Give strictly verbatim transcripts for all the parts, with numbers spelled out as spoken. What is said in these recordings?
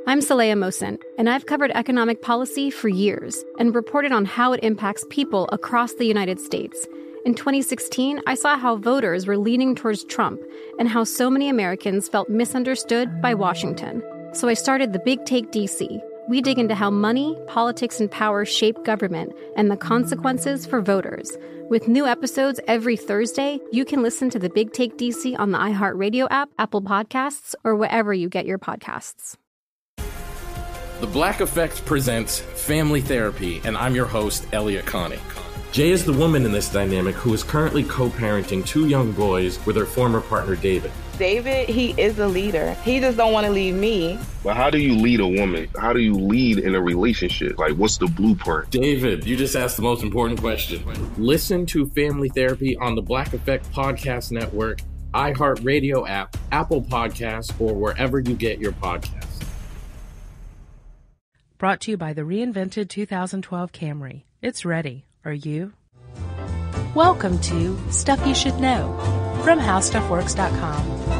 I'm Saleha Mohsin, and I've covered economic policy for years and reported on how it impacts people across the United States. In twenty sixteen, I saw how voters were leaning towards Trump and how so many Americans felt misunderstood by Washington. So I started The Big Take D C. We dig into how money, politics, and power shape government and the consequences for voters. With new episodes every Thursday, you can listen to The Big Take D C on the iHeartRadio app, Apple Podcasts, or wherever you get your podcasts. The Black Effect presents Family Therapy, and I'm your host, Elliot Connie. Jay is the woman in this dynamic who is currently co-parenting two young boys with her former partner, David. David, he is a leader. He just don't want to leave me. But how do you lead a woman? How do you lead in a relationship? Like, what's the blueprint? David, you just asked the most important question. Listen to Family Therapy on the Black Effect Podcast Network, iHeartRadio app, Apple Podcasts, or wherever you get your podcasts. Brought to you by the reinvented two thousand twelve Camry. It's ready. Are you? Welcome to Stuff You Should Know from How Stuff Works dot com.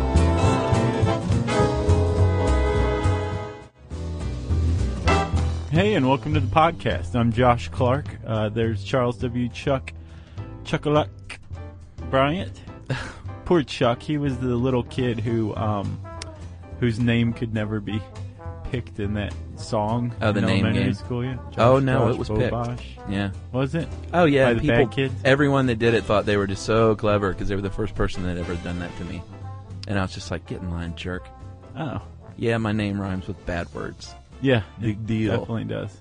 Hey, and welcome to the podcast. I'm Josh Clark. Uh, there's Charles W. Chuck Chuckaluck Bryant. Poor Chuck. He was the little kid who um, whose name could never be picked in that song. Oh, the in name elementary game. School, yeah. Josh, oh no, Josh, it was Bobosh. picked. Yeah, was it? Oh yeah, By the people. bad kids? Everyone that did it thought they were just so clever because they were the first person that ever done that to me, and I was just like, "Get in line, jerk." Oh, yeah, my name rhymes with bad words. Yeah, Big it deal. Definitely does.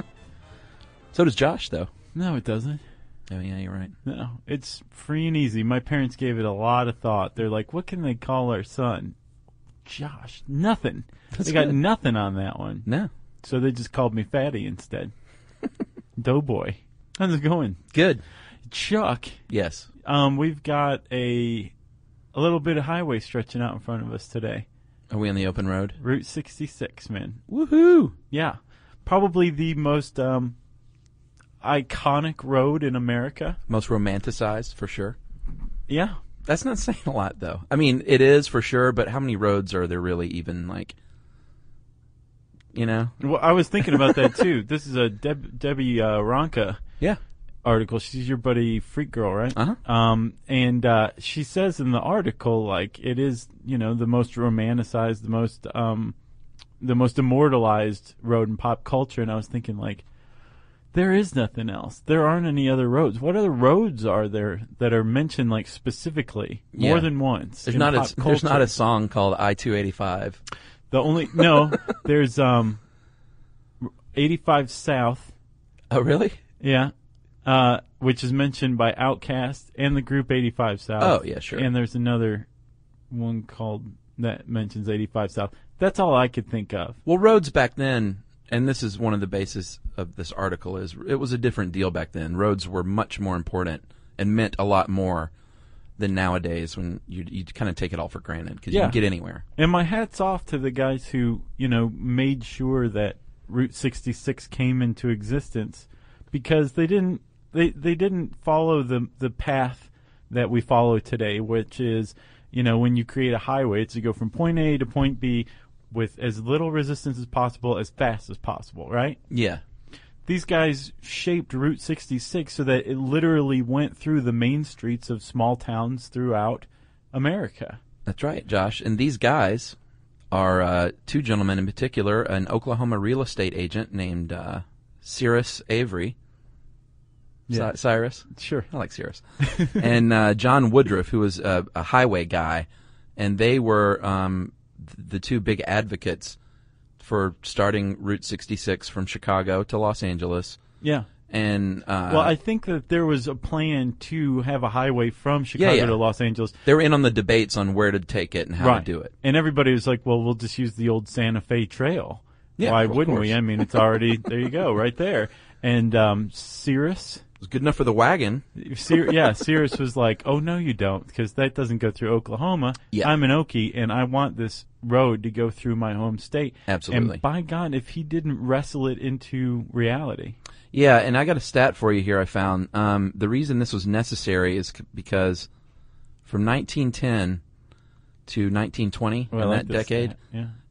So does Josh, though. No, it doesn't. Oh yeah, you're right. No, it's free and easy. My parents gave it a lot of thought. They're like, "What can they call our son?" Josh. Nothing. That's they got good. nothing on that one. No. So they just called me Fatty instead. Doughboy. How's it going? Good. Chuck. Yes. Um, we've got a a little bit of highway stretching out in front of us today. Are we on the open road? Route sixty-six, man. Woohoo! Yeah. Probably the most um, iconic road in America. Most romanticized, for sure. Yeah. That's not saying a lot, though. I mean, it is for sure, but how many roads are there really even, like, you know? Well, I was thinking about that, too. This is a Deb- Debbie uh, Ronka Yeah. article. She's your buddy Freak Girl, right? Uh-huh. Um, and uh, she says in the article, like, it is, you know, the most romanticized, the most, um, the most immortalized road in pop culture. And I was thinking, like, there is nothing else. There aren't any other roads. What other roads are there that are mentioned, like, specifically more Yeah. than once? There's in not pop a there's not culture? a song called I two eighty-five. The only no, there's um, eighty-five South. Oh, really? Yeah, uh, which is mentioned by Outkast and the group eighty-five South. Oh, yeah, sure. And there's another one called that mentions eighty-five South. That's all I could think of. Well, roads back then, and this is one of the bases of this article, is it was a different deal back then. Roads were much more important and meant a lot more than nowadays when you you kind of take it all for granted because Yeah. you can get anywhere. And my hat's off to the guys who, you know, made sure that Route sixty-six came into existence, because they didn't they, they didn't follow the the path that we follow today, which is, you know, when you create a highway, it's to go from point A to point B with as little resistance as possible, as fast as possible, right? Yeah. These guys shaped Route sixty-six so that it literally went through the main streets of small towns throughout America. That's right, Josh. And these guys are uh, two gentlemen in particular, an Oklahoma real estate agent named uh, Cyrus Avery. Yeah. Cy- Cyrus? Sure. I like Cyrus. And uh, John Woodruff, who was a, a highway guy. And they were um, th- the two big advocates for starting Route sixty-six from Chicago to Los Angeles. Yeah. And uh, Well, I think that there was a plan to have a highway from Chicago Yeah, yeah. to Los Angeles. they were in on the debates on where to take it and how Right. to do it. And everybody was like, well, we'll just use the old Santa Fe Trail. Yeah, Why of wouldn't we? course. I mean, it's already, there you go, right there. And um, Cyrus, It was good enough for the wagon. Cyr- yeah, Cyrus was like, oh, no, you don't, because that doesn't go through Oklahoma. Yeah. I'm an Okie, and I want this road to go through my home state. Absolutely. And by God, if he didn't wrestle it into reality. Yeah, and I got a stat for you here I found. Um, the reason this was necessary is c- because from nineteen ten to nineteen twenty, Well, I in like that this decade, stat, yeah.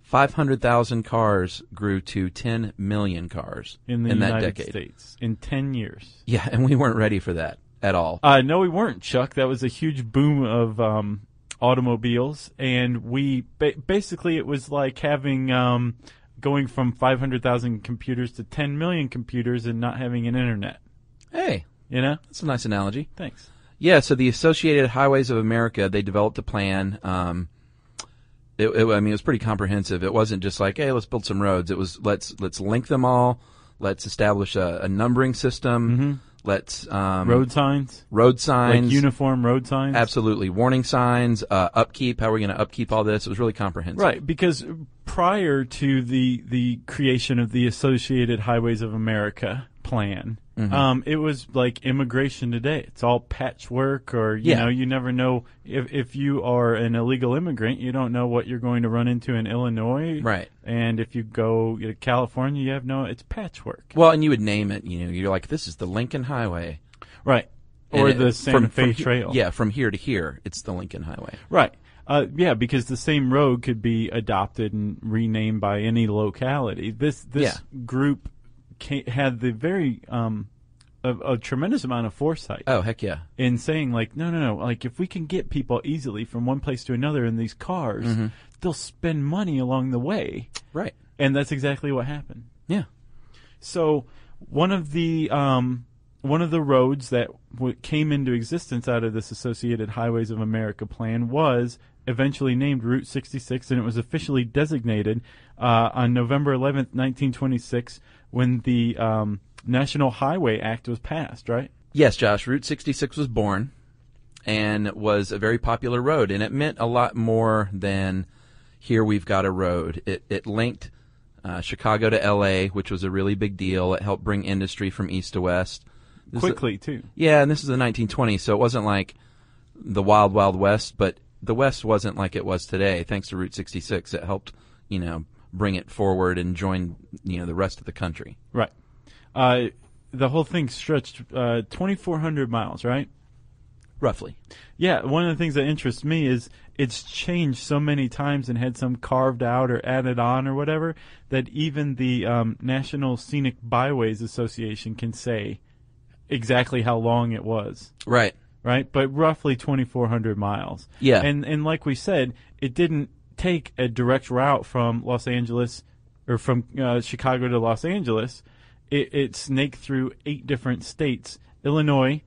five hundred thousand cars grew to ten million cars in the in that United decade. States in ten years. Yeah, and we weren't ready for that at all. Uh, no, we weren't, Chuck. That was a huge boom of um, automobiles, and we ba- basically it was like having um, going from five hundred thousand computers to ten million computers and not having an internet. Hey, you know, that's a nice analogy. Thanks. Yeah, so the Associated Highways of America, they developed a plan. Um, it, it, I mean, it was pretty comprehensive. It wasn't just like, hey, let's build some roads. It was let's let's link them all. Let's establish a, a numbering system. Mm-hmm. Let's um, road signs, road signs, like uniform road signs. Absolutely, warning signs, uh, upkeep. How are we going to upkeep all this? It was really comprehensive, right? Because prior to the the creation of the Associated Highways of America plan, mm-hmm. um, it was like immigration today. It's all patchwork, or you yeah. know, you never know if if you are an illegal immigrant, you don't know what you're going to run into in Illinois, right? And if you go to California, you have no. It's patchwork. Well, and you would name it. You know, you're like, this is the Lincoln Highway, right? Or and the it, Santa from, Fe from, Trail. Yeah, from here to here, it's the Lincoln Highway, right? Uh, yeah, because the same road could be adopted and renamed by any locality. This this yeah. group came, had the very um, a, a tremendous amount of foresight. Oh, heck yeah! In saying like, no, no, no, like if we can get people easily from one place to another in these cars, mm-hmm. they'll spend money along the way, right? And that's exactly what happened. Yeah. So one of the um, one of the roads that w- came into existence out of this Associated Highways of America plan was eventually named Route sixty-six, and it was officially designated uh, on November eleventh, nineteen twenty-six, when the um, National Highway Act was passed, right? Yes, Josh. Route sixty-six was born and was a very popular road, and it meant a lot more than here we've got a road. It, it linked uh, Chicago to L A, which was a really big deal. It helped bring industry from east to west. This Quickly, a, too. Yeah, and this is the nineteen twenties, so it wasn't like the wild, wild west, but the West wasn't like it was today. Thanks to Route sixty-six, it helped, you know, bring it forward and join, you know, the rest of the country. Right. Uh, the whole thing stretched uh, twenty-four hundred miles, right? Roughly. Yeah, one of the things that interests me is it's changed so many times and had some carved out or added on or whatever that even the um, National Scenic Byways Association can say exactly how long it was. Right. Right, but roughly twenty-four hundred miles. Yeah. And and like we said, it didn't take a direct route from Los Angeles or from uh, Chicago to Los Angeles. It, it snaked through eight different states: Illinois,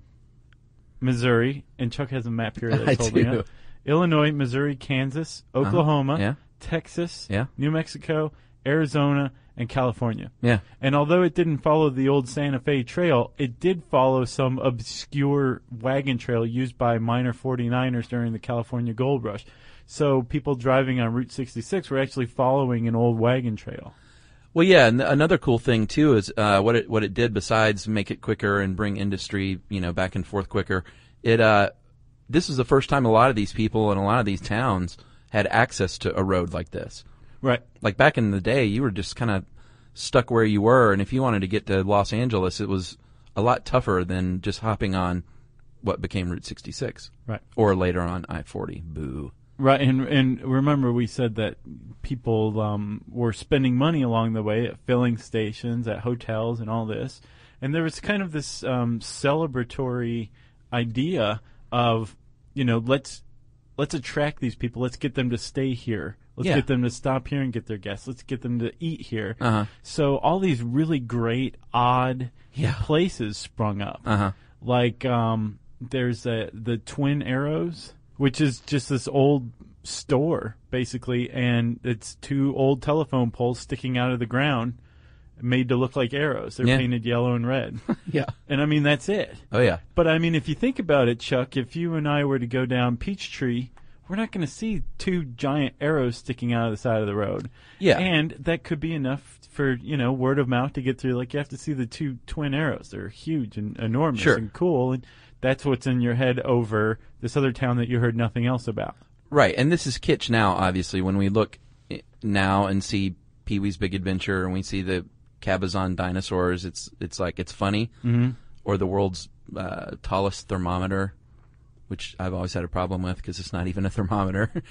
Missouri, and Chuck has a map here that's I holding do. up. Illinois, Missouri, Kansas, Oklahoma, uh-huh. yeah. Texas, yeah. New Mexico, Arizona, and California. Yeah. And although it didn't follow the old Santa Fe Trail, it did follow some obscure wagon trail used by minor forty-niners during the California Gold Rush. So people driving on Route sixty-six were actually following an old wagon trail. Well, yeah, and another cool thing too is uh, what it what it did besides make it quicker and bring industry, you know, back and forth quicker. It uh, this was the first time a lot of these people in a lot of these towns had access to a road like this. Right. Like back in the day, you were just kind of stuck where you were, and if you wanted to get to Los Angeles, it was a lot tougher than just hopping on what became Route sixty-six. Right. Or later on I forty. Boo. Right, and and remember we said that people um, were spending money along the way at filling stations, at hotels, and all this. And there was kind of this um, celebratory idea of, you know, let's let's attract these people. Let's get them to stay here. Let's yeah. get them to stop here and get their guests. Let's get them to eat here. Uh-huh. So all these really great, odd yeah. places sprung up. Uh-huh. Like um, there's a, the Twin Arrows, which is just this old store, basically, and it's two old telephone poles sticking out of the ground made to look like arrows. They're yeah. painted yellow and red. yeah. And, I mean, that's it. Oh, yeah. But, I mean, if you think about it, Chuck, if you and I were to go down Peachtree, we're not going to see two giant arrows sticking out of the side of the road. Yeah. And that could be enough for, you know, word of mouth to get through. Like, you have to see the two twin arrows. They're huge and enormous sure. and cool, and that's what's in your head over this other town that you heard nothing else about. Right, and this is kitsch now, obviously. When we look now and see Pee-wee's Big Adventure and we see the Cabazon dinosaurs, it's it's like it's funny. Mm-hmm. Or the world's uh, tallest thermometer, which I've always had a problem with because it's not even a thermometer.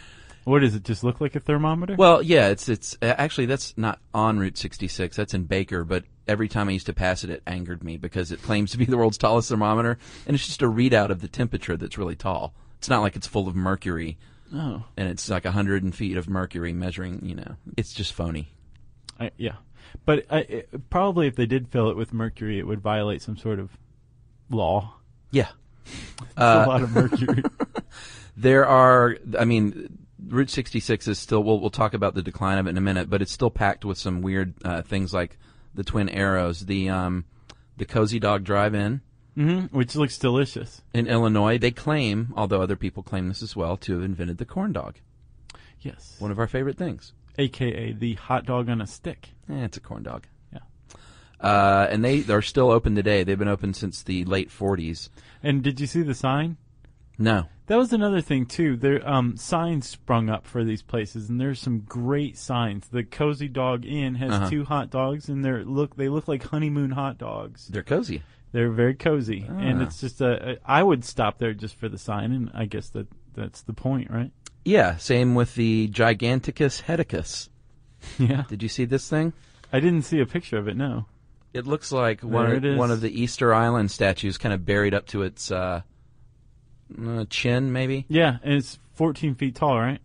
What does it just look like a thermometer? Well, yeah, it's it's uh, actually that's not on Route sixty-six. That's in Baker, but every time I used to pass it, it angered me because it claims to be the world's tallest thermometer, and it's just a readout of the temperature that's really tall. It's not like it's full of mercury. Oh. And it's like a hundred feet of mercury measuring. You know, it's just phony. I, yeah, but I, it, probably if they did fill it with mercury, it would violate some sort of law. Yeah, it's uh, a lot of mercury. There are, I mean, Route sixty-six is still. We'll we'll talk about the decline of it in a minute, but it's still packed with some weird uh, things like the Twin Arrows, the um, the Cozy Dog Drive-In. Mm-hmm, which looks delicious. In Illinois, they claim, although other people claim this as well, to have invented the corn dog. Yes. One of our favorite things. A K A the hot dog on a stick. Eh, it's a corn dog. Yeah. Uh, and they are still open today. They've been open since the late forties. And did you see the sign? No. That was another thing, too. There um, signs sprung up for these places, and there's some great signs. The Cozy Dog Inn has Uh-huh. two hot dogs, and they're look they look like honeymoon hot dogs. They're cozy. They're very cozy, Ah. and it's just a, a. I would stop there just for the sign, and I guess that that's the point, right? Yeah, same with the Giganticus heticus. Yeah. Did you see this thing? I didn't see a picture of it, no. It looks like one There of, it is. one of the Easter Island statues kind of buried up to its uh, uh, chin, maybe? Yeah, and it's fourteen feet tall, right?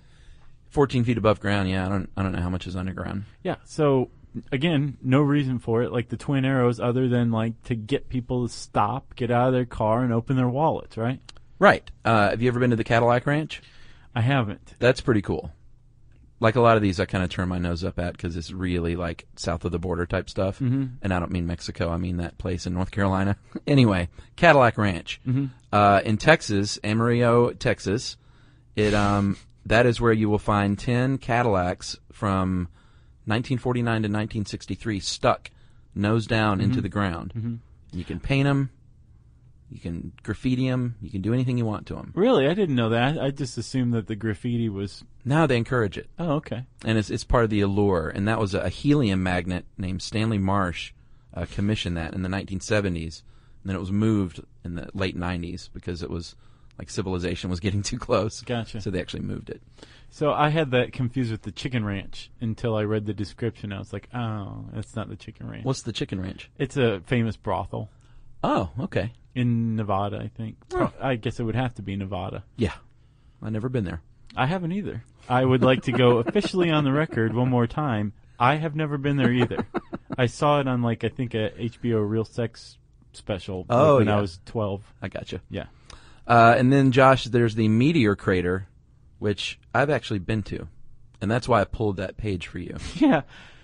fourteen feet above ground, yeah. I don't I don't know how much is underground. Yeah, so, again, no reason for it, like the Twin Arrows, other than, like, to get people to stop, get out of their car, and open their wallets, right? Right. Uh, have you ever been to the Cadillac Ranch? I haven't. That's pretty cool. Like a lot of these, I kind of turn my nose up at because it's really like south of the border type stuff. Mm-hmm. And I don't mean Mexico. I mean that place in North Carolina. Anyway, Cadillac Ranch. Mm-hmm. Uh, in Texas, Amarillo, Texas, it um that is where you will find ten Cadillacs from nineteen forty-nine to nineteen sixty-three stuck nose down Mm-hmm. into the ground. Mm-hmm. You can paint them. You can graffiti them. You can do anything you want to them. Really? I didn't know that. I just assumed that the graffiti was... Now they encourage it. Oh, okay. And it's it's part of the allure. And that was a, a helium magnet named Stanley Marsh uh, commissioned that in the nineteen seventies. And then it was moved in the late nineties because it was like civilization was getting too close. Gotcha. So they actually moved it. So I had that confused with the Chicken Ranch until I read the description. I was like, oh, that's not the Chicken Ranch. What's the Chicken Ranch? It's a famous brothel Oh, okay. in Nevada, I think. Oh. I guess it would have to be Nevada. Yeah. I've never been there. I haven't either. I would like to go officially on the record one more time. I have never been there either. I saw it on, like, I think a H B O Real Sex special like, Oh, when yeah. I was twelve. I gotcha. Yeah. Uh, and then, Josh, there's the Meteor Crater, which I've actually been to. And that's why I pulled that page for you. Yeah.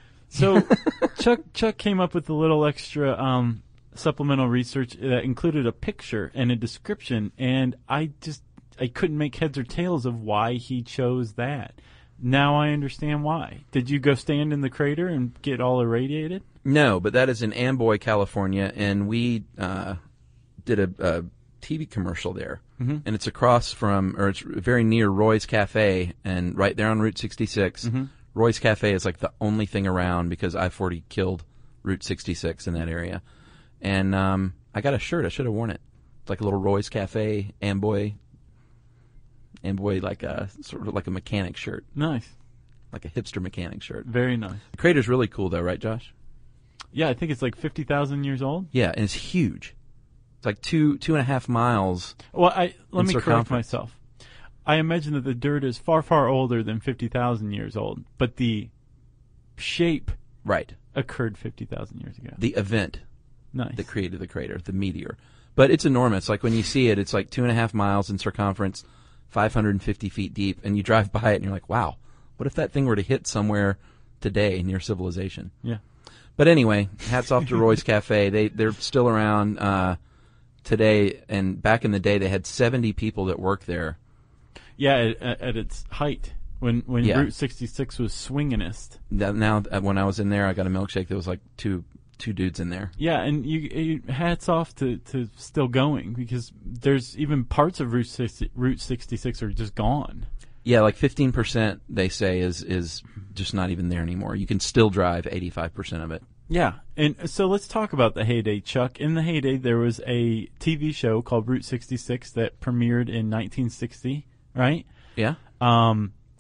So Chuck Chuck came up with a little extra um, supplemental research that included a picture and a description, and I just I couldn't make heads or tails of why he chose that. Now I understand why. Did you go stand in the crater and get all irradiated? No, but that is in Amboy, California, and we uh, did a, a T V commercial there. Mm-hmm. And it's across from, or it's very near Roy's Cafe, and right there on Route sixty-six. Mm-hmm. Roy's Cafe is like the only thing around because I forty killed Route sixty-six in that area. And um, I got a shirt. I should have worn it. It's like a little Roy's Cafe, Amboy, Amboy, like a sort of like a mechanic shirt, Nice. like a hipster mechanic shirt. Very nice. The crater's really cool, though, right, Josh? Yeah, I think it's like fifty thousand years old. Yeah, and it's huge. It's like two two and a half miles. Well, I let In me correct circumference. myself. I imagine that the dirt is far, far older than fifty thousand years old, but the shape Right. occurred fifty thousand years ago. The event Nice. that created the crater, the meteor. But it's enormous. Like when you see it, it's like two and a half miles in circumference, five hundred fifty feet deep, and you drive by it and you're like, wow, what if that thing were to hit somewhere today near civilization? Yeah. But anyway, hats off to Roy's Cafe. They, they're still around uh, today, and back in the day they had seventy people that worked there. Yeah, at, at, at its height, when when Yeah. Route sixty-six was swinginest. Now, now, uh, when I was in there, I got a milkshake. There was like two two dudes in there. Yeah, and you, you hats off to, to still going, because there's even parts of Route sixty, Route sixty-six are just gone. Yeah, like fifteen percent they say is is just not even there anymore. You can still drive eighty-five percent of it. Yeah, and so let's talk about the heyday, Chuck. In the heyday, there was a T V show called Route sixty-six that premiered in nineteen sixty, right? Yeah? Um,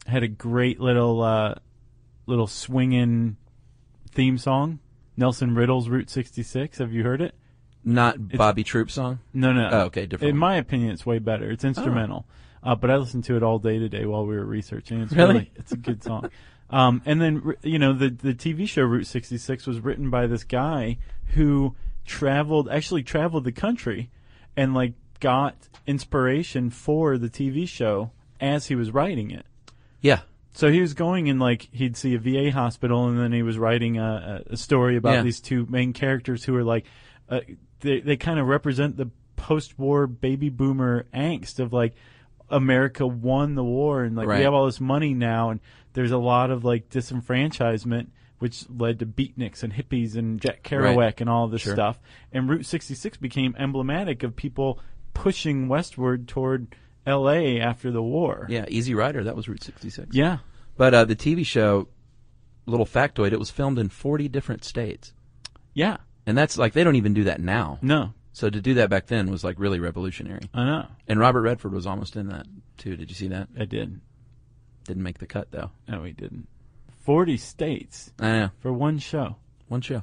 had a great little uh, little swinging theme song. Nelson Riddle's Route sixty-six. Have you heard it? Not It's- Bobby Troop song? No, no. Oh, okay, different In one. my opinion, it's way better. It's instrumental. Uh, but I listened to it all day today while we were researching. It's Really? really, it's a good song. Um, and then, r- you know, the, the T V show Route sixty-six was written by this guy who traveled, actually traveled the country and, like, got inspiration for the T V show as he was writing it. Yeah. So he was going and, like, he'd see a V A hospital, and then he was writing a, a a story about Yeah. these two main characters who are, like, uh, they, they kind of represent the post-war baby boomer angst of, like, America won the war, and, like, Right. we have all this money now, and there's a lot of, like, disenfranchisement, which led to beatniks and hippies and Jack Kerouac Right. and all this Sure. stuff. And Route sixty-six became emblematic of people pushing westward toward L A after the war. Yeah, Easy Rider, that was Route sixty-six. Yeah. But uh, the T V show, little factoid, it was filmed in forty different states. Yeah. And that's like, they don't even do that now. No. So to do that back then was like really revolutionary. I know. And Robert Redford was almost in that too. Did you see that? I did. Didn't make the cut though. No, he didn't. Forty states I know. for one show. One show.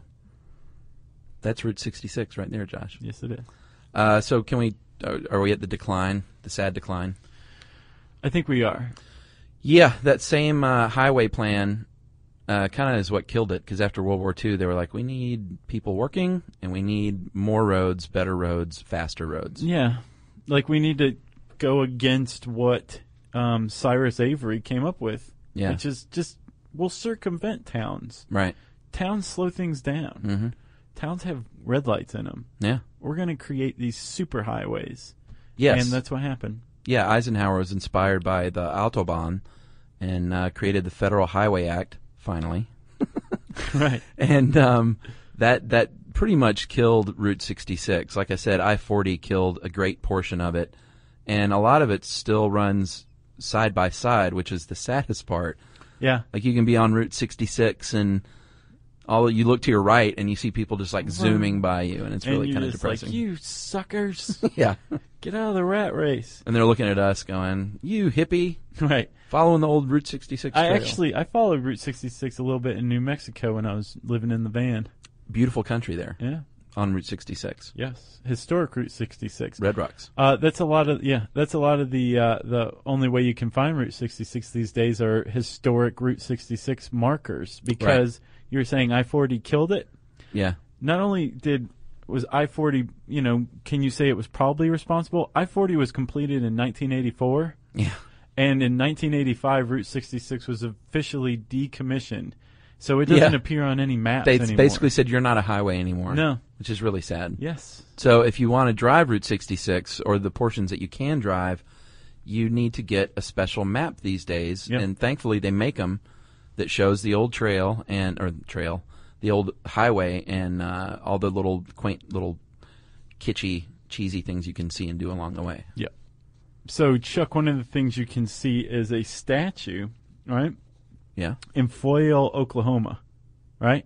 That's Route sixty-six right there, Josh. Yes, it is. Uh, so can we, are, are we at the decline, the sad decline? I think we are. Yeah, that same uh, highway plan uh, kind of is what killed it, because after World War Two, they were like, we need people working, and we need more roads, better roads, faster roads. Yeah. Like, we need to go against what um, Cyrus Avery came up with, Yeah. which is just, we'll circumvent towns. Right. Towns slow things down. Mm-hmm. Towns have red lights in them. Yeah. We're going to create these super highways. Yes. And that's what happened. Yeah, Eisenhower was inspired by the Autobahn and uh, created the Federal Highway Act, finally. Right. And um, that that pretty much killed Route sixty-six. Like I said, I forty killed a great portion of it, and a lot of it still runs side by side, which is the saddest part. Yeah. Like, you can be on Route sixty-six and all you look to your right and you see people just like zooming by you, and it's really and kind you're of just depressing. like, you suckers. Yeah. Get out of the rat race. And they're looking at us going, you hippie, Right. following the old Route sixty-six I trail. actually, I followed Route sixty-six a little bit in New Mexico when I was living in the van. Beautiful country there Yeah. on Route sixty-six. Yes. Historic Route sixty-six. Red Rocks. Uh, that's a lot of, yeah, that's a lot of the, uh, the only way you can find Route sixty-six these days are historic Route sixty-six markers, because you were saying I forty killed it. Yeah. Not only did, was I forty, you know, can you say it was probably responsible? I forty was completed in nineteen eighty-four. Yeah. And in nineteen eighty-five, Route sixty-six was officially decommissioned. So it doesn't Yeah. appear on any maps They anymore. basically said you're not a highway anymore. No. Which is really sad. Yes. So if you want to drive Route sixty-six, or the portions that you can drive, you need to get a special map these days. Yep. And thankfully they make them that shows the old trail and, or trail, the old highway, and uh, all the little quaint little kitschy, cheesy things you can see and do along the way. Yep. So, Chuck, one of the things you can see is a statue, right, Yeah. in Foyle, Oklahoma, right?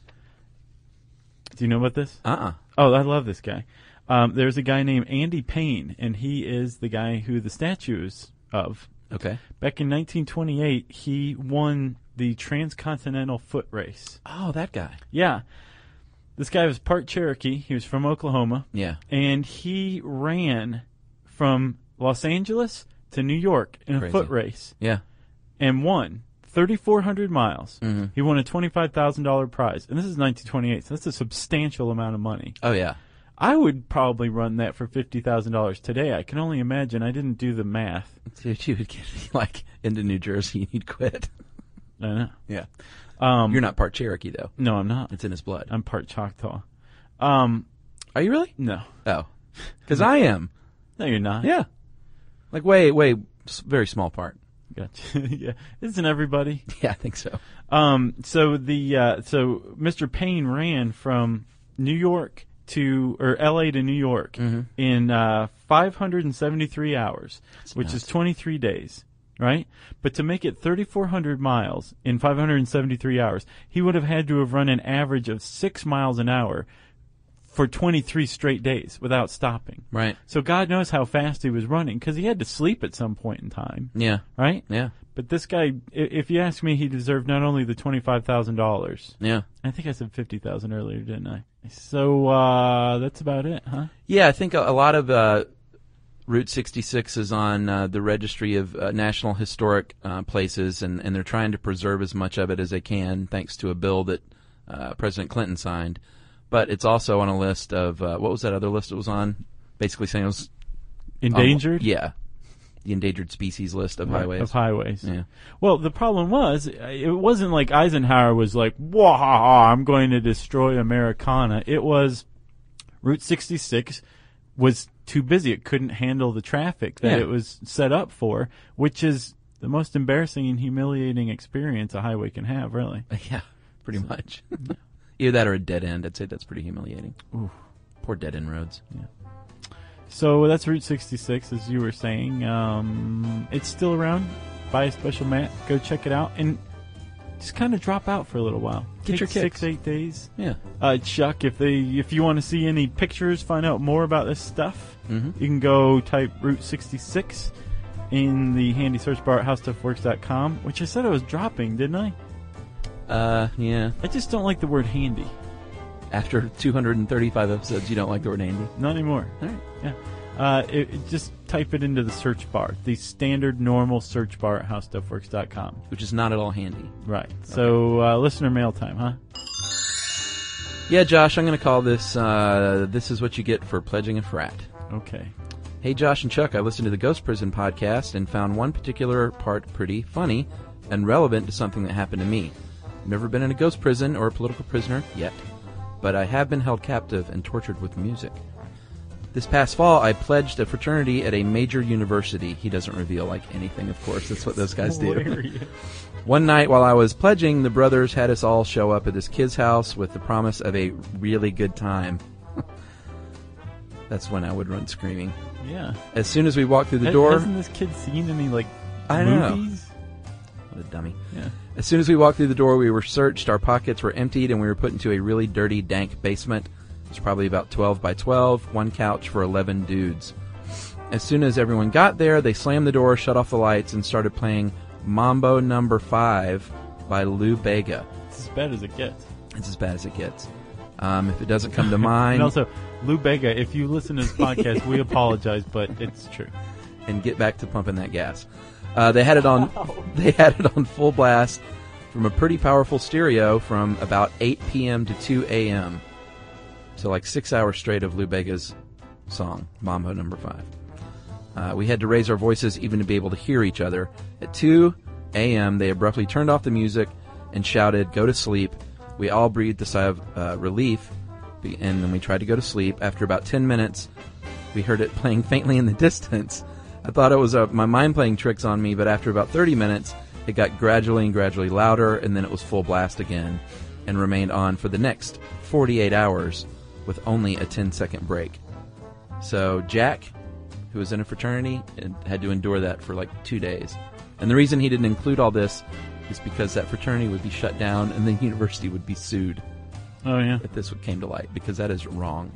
Do you know about this? Uh-uh. Oh, I love this guy. Um, there's a guy named Andy Payne, and he is the guy who the statue is of. Okay. Back in nineteen twenty-eight, he won the Transcontinental Foot Race. Oh, that guy. Yeah. This guy was part Cherokee. He was from Oklahoma. Yeah. And he ran from Los Angeles to New York in a Crazy. foot race Yeah. and won thirty-four hundred miles. Mm-hmm. He won a twenty-five thousand dollars prize. And this is nineteen twenty-eight, so that's a substantial amount of money. Oh, yeah. I would probably run that for fifty thousand dollars today. I can only imagine. I didn't do the math. If you would get, like, into New Jersey, you'd quit. I know. Yeah. Um, You're not part Cherokee, though. No, I'm not. It's in his blood. I'm part Choctaw. Um, Are you really? no. Oh. Because I am. No, you're not. Yeah. Like, way, way, s- very small part. Gotcha. Yeah. Isn't everybody? Yeah, I think so. Um, so the uh, so Mister Payne ran from New York to or L A to New York Mhm. in uh, five hundred seventy-three hours, which nuts. is twenty-three days, right? But to make it thirty-four hundred miles in five hundred seventy-three hours, he would have had to have run an average of six miles an hour for twenty-three straight days without stopping. Right. So God knows how fast he was running because he had to sleep at some point in time. Yeah. Right? Yeah. But this guy, i- if you ask me, he deserved not only the twenty-five thousand dollars. Yeah. I think I said fifty thousand dollars earlier, didn't I? So uh, that's about it, huh? Yeah, I think a, a lot of uh, Route sixty-six is on uh, the Registry of uh, National Historic uh, Places, and, and they're trying to preserve as much of it as they can, thanks to a bill that uh, President Clinton signed. But it's also on a list of, uh, what was that other list it was on? Basically saying it was... Endangered? Um, yeah. The endangered species list of highways. Of highways. Yeah. Well, the problem was, it wasn't like Eisenhower was like, "Wah, I'm going to destroy Americana." It was Route sixty-six was too busy. It couldn't handle the traffic that Yeah. it was set up for, which is the most embarrassing and humiliating experience a highway can have, really. Yeah, pretty much. Either that or a dead end. I'd say that's pretty humiliating. Ooh. Poor dead end roads. Yeah. So that's Route sixty-six, as you were saying. Um, it's still around. Buy a special mat. Go check it out. And just kind of drop out for a little while. Get Take your kicks. six, eight days. Yeah. Uh, Chuck, if they, if you want to see any pictures, find out more about this stuff, Mhm. you can go type Route sixty-six in the handy search bar at how stuff works dot com, which I said I was dropping, didn't I? Uh, yeah. I just don't like the word handy. After two hundred thirty-five episodes, you don't like the word handy? Not anymore. All right. Yeah. Uh, it, it- just type it into the search bar, the standard normal search bar at how stuff works dot com. Which is not at all handy. Right. So, uh, listener mail time, huh? Yeah, Josh, I'm going to call this, uh, This Is What You Get for Pledging a Frat. Okay. Hey, Josh and Chuck, I listened to the Ghost Prison podcast and found one particular part pretty funny and relevant to something that happened to me. I've never been in a ghost prison or a political prisoner yet, but I have been held captive and tortured with music. This past fall, I pledged a fraternity at a major university. He doesn't reveal, like, anything, of course. That's what those guys do. Hilarious. One night while I was pledging, the brothers had us all show up at this kid's house with the promise of a really good time. That's when I would run screaming. Yeah. As soon as we walked through the Ha- door... Hasn't this kid seen any, like, I know. movies? What a dummy. Yeah. As soon as we walked through the door, we were searched, our pockets were emptied, and we were put into a really dirty, dank basement. It was probably about twelve by twelve, one couch for eleven dudes. As soon as everyone got there, they slammed the door, shut off the lights, and started playing Mambo Number Five by Lou Bega. It's as bad as it gets. It's as bad as it gets. Um, if it doesn't come to mind... And also, Lou Bega, if you listen to this podcast, we apologize, but it's true. And get back to pumping that gas. Uh, they had it on. They had it on full blast from a pretty powerful stereo from about eight p.m. to two a.m. So like six hours straight of Lou Bega's song, Mambo Number Five. Uh, we had to raise our voices even to be able to hear each other. At two a.m., they abruptly turned off the music and shouted, "Go to sleep." We all breathed a sigh of uh, relief, be- and then we tried to go to sleep. After about ten minutes, we heard it playing faintly in the distance. I thought it was uh, my mind playing tricks on me, but after about thirty minutes, it got gradually and gradually louder, and then it was full blast again, and remained on for the next forty-eight hours with only a ten-second break. So Jack, who was in a fraternity, had to endure that for like two days. And the reason he didn't include all this is because that fraternity would be shut down, and the university would be sued Oh, yeah. if this came to light, because that is wrong.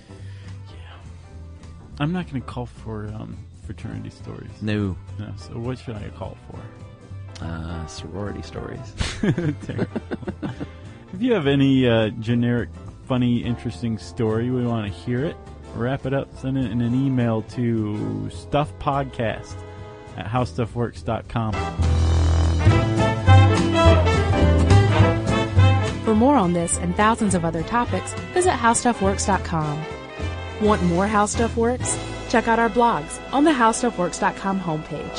I'm not going to call for um, fraternity stories. No. No. So what should I call for? Uh, sorority stories. Terrible. If you have any uh, generic, funny, interesting story, we want to hear it. Wrap it up. Send it in an email to stuffpodcast at how stuff works dot com. For more on this and thousands of other topics, visit how stuff works dot com. Want more How Stuff Works? Check out our blogs on the how stuff works dot com homepage.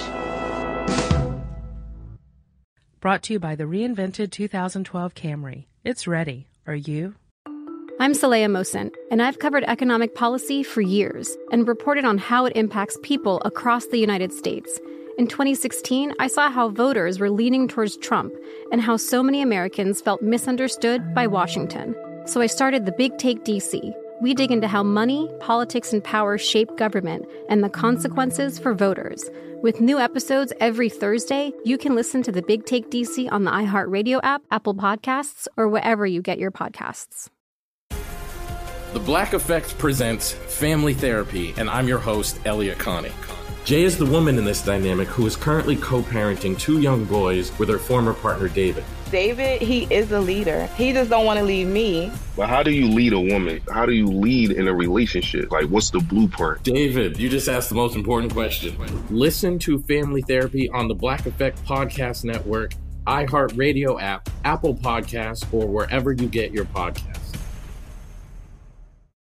Brought to you by the reinvented two thousand twelve Camry. It's ready. Are you? I'm Saleha Mohsen, and I've covered economic policy for years and reported on how it impacts people across the United States. In twenty sixteen, I saw how voters were leaning towards Trump and how so many Americans felt misunderstood by Washington. So I started the Big Take D C. We dig into how money, politics, and power shape government and the consequences for voters. With new episodes every Thursday, you can listen to the Big Take D C on the iHeartRadio app, Apple Podcasts, or wherever you get your podcasts. The Black Effect presents Family Therapy, and I'm your host, Elliot Connie. Jay is the woman in this dynamic who is currently co-parenting two young boys with her former partner, David. David, he is a leader. He just don't want to leave me. But how do you lead a woman? How do you lead in a relationship? Like, what's the blueprint? David, you just asked the most important question. Listen to Family Therapy on the Black Effect Podcast Network, iHeartRadio app, Apple Podcasts, or wherever you get your podcasts.